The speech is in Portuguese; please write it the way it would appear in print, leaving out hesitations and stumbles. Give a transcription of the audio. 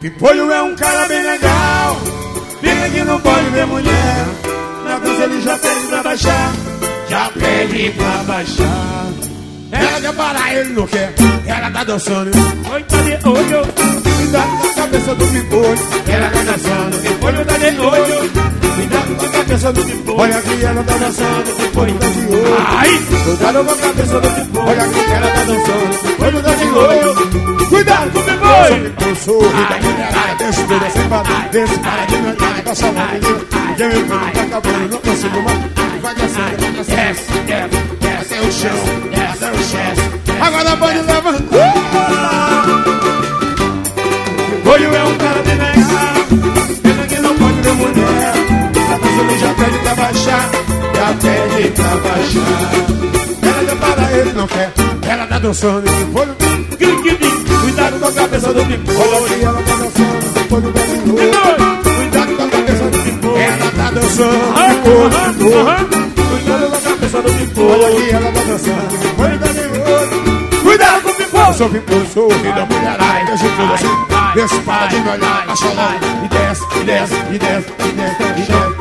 Pimpolho é um cara bem legal, fica que não pode ver mulher. Na dança ele já pede pra baixar, já pede pra baixar. Ela quer parar, ele não quer. Ela tá dançando, oi, tá de olho. Cuidado com a cabeça do pimpolho. Ela tá dançando, pimpolho tá de olho. Cuidado com a cabeça do pimpolho. Olha aqui, ela tá dançando, pimpolho tá de olho. Ai! Cuidado com a cabeça do pimpolho. Olha aqui, ela tá dançando, pimpolho tá de olho. Cuidado com o pimpolho. Eu sou o rei da mulherada, deixa o dedo sem bater. Deixa para de mandar, tá salvando. Ninguém me conta, tá acabando, não consigo mais. Vai descendo, vai descendo. Esse é o chão, esse é o chão. Agora pode levantar. Pimpolho é um cara bem legal, pena que não pode ver mulher. A dança ele já pede pra baixar, já pede pra baixar. Ela quer parar, ele não quer. Ela tá dançando, pimpolho. Cuidado com a cabeça do pimpolho. Olha aqui, ela tá dançando, pimpolho tá de novo. Cuidado com a cabeça do pimpolho. Ela tá dançando, pimpolho. Cuidado com a cabeça do pimpolho. Olha aqui, ela tá dançando, pimpolho tá de novo. Cuidado com o pimpolho. Eu sou pimpolho, sou o rei da mulherada. Deixa tudo assim, deixa para de me olhar, tá cholando. E desce, e desce, e desce, e desce, e desce.